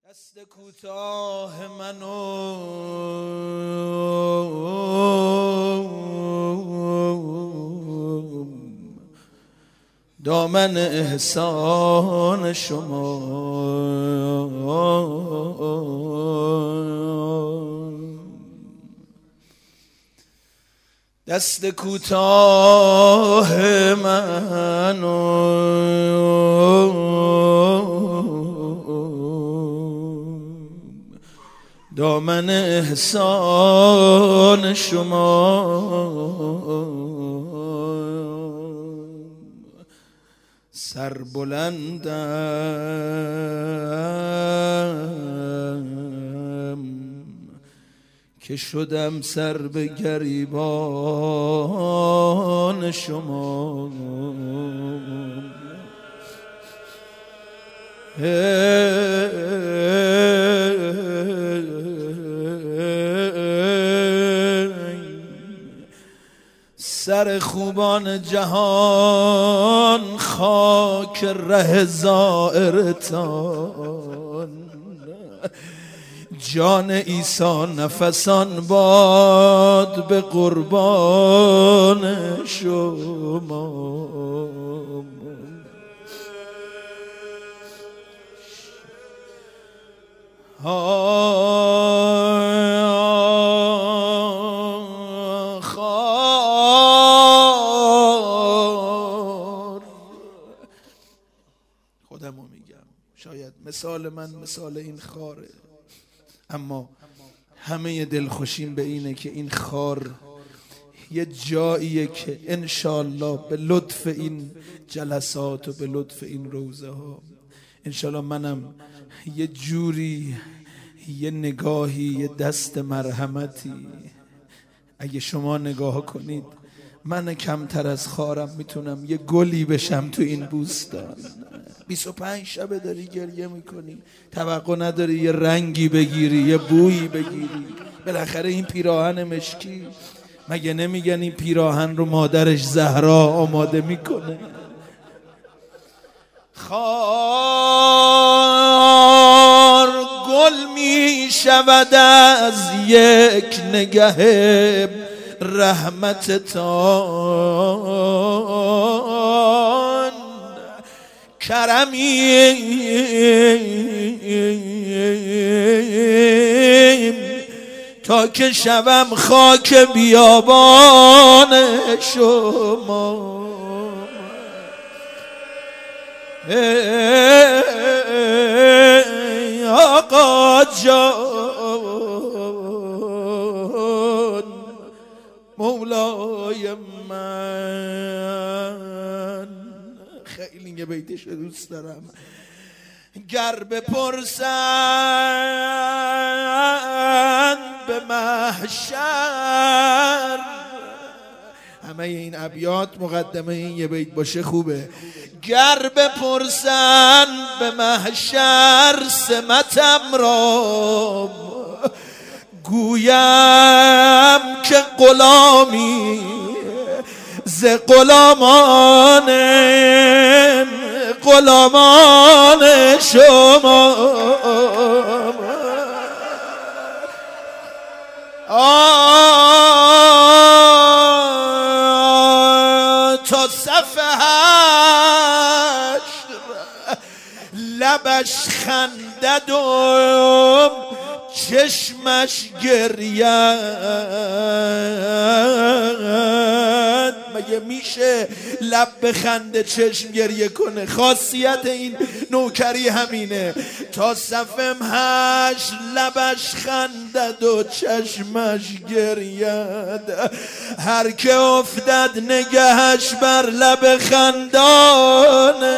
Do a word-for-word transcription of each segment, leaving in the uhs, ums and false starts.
دست کوتاه منو دامن احسان شما دست کوتاه منو دامن احسان شما سر بلندم که شدم سر به گریبان شما سر خوبان جهان خاک ره زائرتان جان عیسی نفسان باد به قربان شما خودمو میگم شاید مثال من مثال این خاره، اما همه دلخوشیم به اینه که این خار یه جاییه که انشالله به لطف این جلسات و به لطف این روزه ها انشالله منم یه جوری یه نگاهی یه دست مرحمتی اگه شما نگاه کنید من کمتر از خارم میتونم یه گلی بشم تو این بوستان. بیست و پنج شبه داری گریه میکنی، توقع نداری یه رنگی بگیری یه بویی بگیری. بالاخره این پیراهن مشکی مگه نمیگن این پیراهن رو مادرش زهرا آماده میکنه؟ خار گل میشود از یک نگه رحمتتان، کرمیم تا که شوم خاک بیابان شما. ای آقا جان مولای من، خیلی یه بیتش دوست دارم. گر بپرسند به محشر، همه این ابیات مقدمه این یه بیت باشه خوبه. گر بپرسند به محشر سمتم را، گویم که غلامی ز غلامان غلامان شما. آه تا صف هشت لبش خندد و چشمش گرید. مگه میشه لب بخنده چشم گریه کنه؟ خاصیت این نوکری همینه. تا صفم هشت لبش خندد و چشمش گرید، هر که افتد نگهش بر لب خندانه.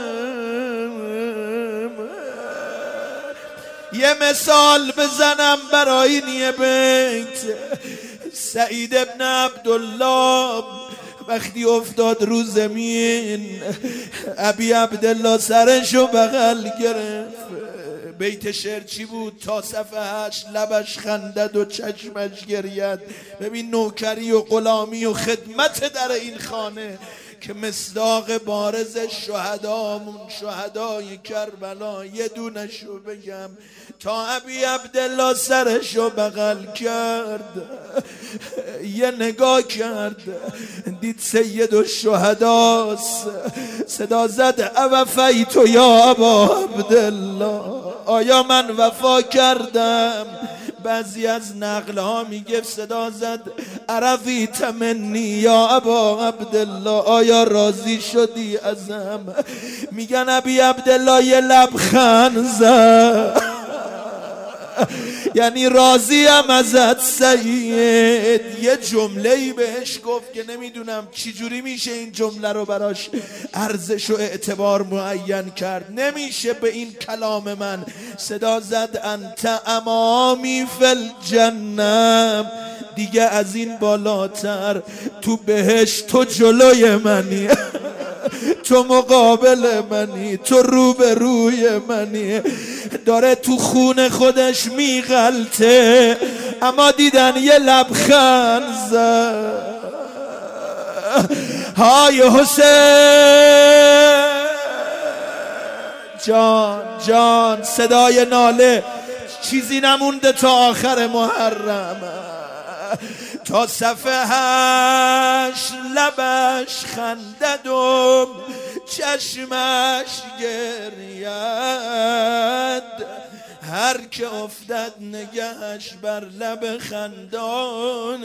یه مثال بزنم برای این یه بیت. سعید ابن عبدالله وقتی افتاد رو زمین، ابی عبدالله سرشو بغل گرفت. بیت شعر چی بود؟ تا صف هشت لبش خندد و چشمش گرید. ببین نوکری و غلامی و خدمت در این خانه که مصداق بارز شهدامون، شهدای کربلا، یه دونشو بگم. تا ابی عبدالله سرشو بغل کرد، یه نگاه کرد، دید سید الشهداست، صدا زد اوفیتو یا ابا عبدالله، آیا من وفا کردم؟ بعضی از نقل ها میگه صدا زد عرفیت منی یا ابا عبدالله، آیا راضی شدی ازم؟ میگن ابی عبدالله یه لبخند زد، یعنی راضیم ازت سید. یه جمله‌ای بهش گفت که نمیدونم چجوری میشه این جمله رو براش ارزش و اعتبار معین کرد. نمیشه به این کلام من. صدا زد انت امامی فی الجنه، دیگه از این بالاتر تو بهشت تو جلوی منی، تو مقابل منی، تو روبروی منی. داره تو خون خودش میغلطه، اما دیدن یه لبخند زد. های حسین جان جان، صدای ناله چیزی نمونده تا آخر محرم، تا صفحه هش لبش خندد، چشمش گرید، هر که افتد نگهش بر لب خندان.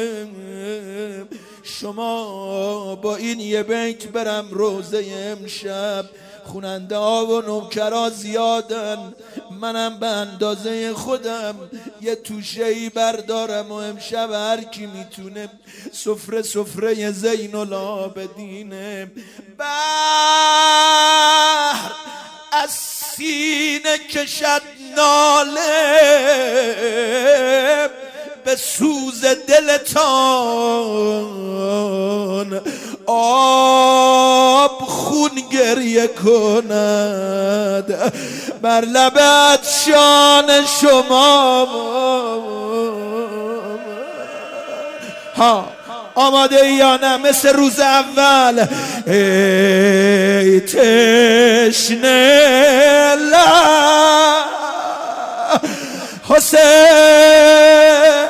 شما با این یه بیت برم روزه امشب، خوننده ها و نوکرا زیادن، منم به اندازه خودم یه توشه‌ای بردارم و امشب هر کی میتونه سفره سفره زین العابدینه. بحر از سینه کشد ناله، به سوز دلتان آب خون گریه کند، بر لبت شان شما. ها آماده ای یا نه؟ مثل روز اول. ای تشنه لب حسین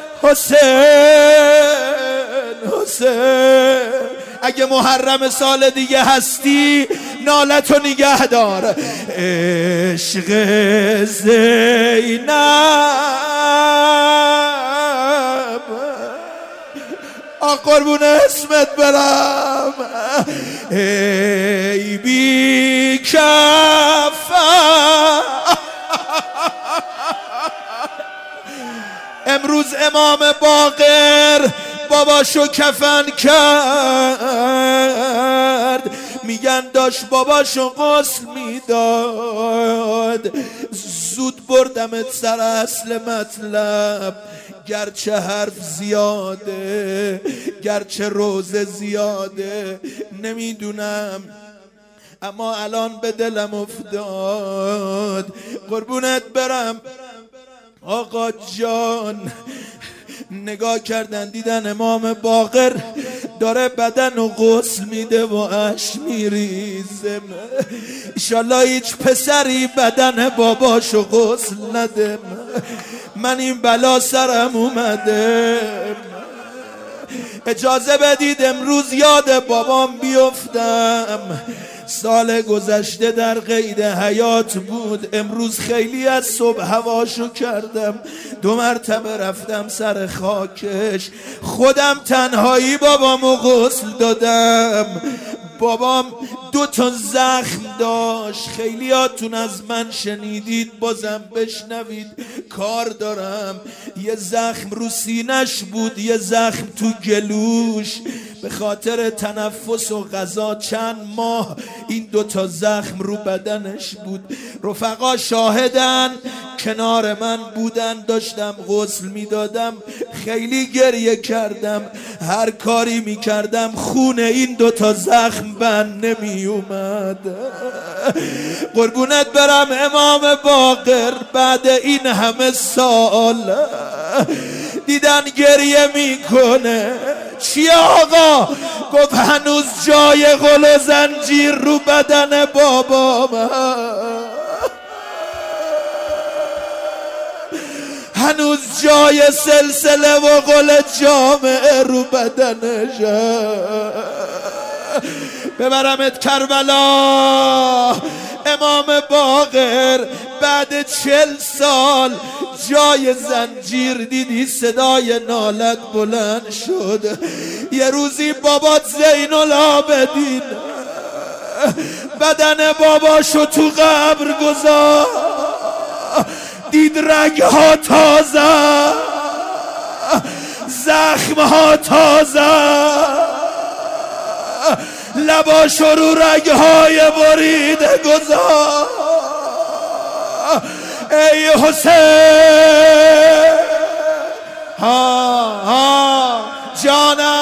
حسین حسین، اگه محرم سال دیگه هستی نالتو نگه دار. عشق زینب آ قربون اسمت برم، ای بی کفن. امروز امام باقر باباشو کفن کرد، میگن داشت باباشو غسل میداد. زود بردمت سر اصل مطلب، گرچه حرف زیاده، گرچه روزه زیاده، نمیدونم، اما الان به دلم افتاد. قربونت برم آقا جان. نگاه کردن دیدن امام باقر داره بدن و غسل میده و اش میریزه. انشالله هیچ پسری بدن باباشو غسل نده، من این بلا سرم اومده. اجازه بدید امروز یاد بابام بیفتم. سال گذشته در قید حیات بود، امروز خیلی از صبح هواشو کردم، دو مرتبه رفتم سر خاکش، خودم تنهایی بابامو غسل دادم. بابام دو تا زخم داشت، خیلیاتون از من شنیدید، بازم بشنوید، کار دارم. یه زخم رو سینش بود، یه زخم تو گلوش، به خاطر تنفس و غذا چند ماه این دو تا زخم رو بدنش بود. رفقا شاهدن، کنار من بودن، داشتم غسل میدادم، خیلی گریه کردم، هر کاری میکردم خون این دو تا زخم بند نمی اومد. قربونت برم امام باقر بعد این همه سال دیدن گریه میکنه. چیه آقا؟ گفت هنوز جای غل و زنجیر رو بدن بابام، هنوز جای سلسله و غل جامعه رو بدنشه. ببرمت کربلا. امام باقر بعد چل سال جای زنجیر دیدی صدای نالت بلند شد. یه روزی بابات زین العابدین بدن باباشو تو قبر گذاشت، دید رگها تازه، زخمها تازه، لباشو رو رگهای بریده گذاشت. ای حسین، ها ها جانم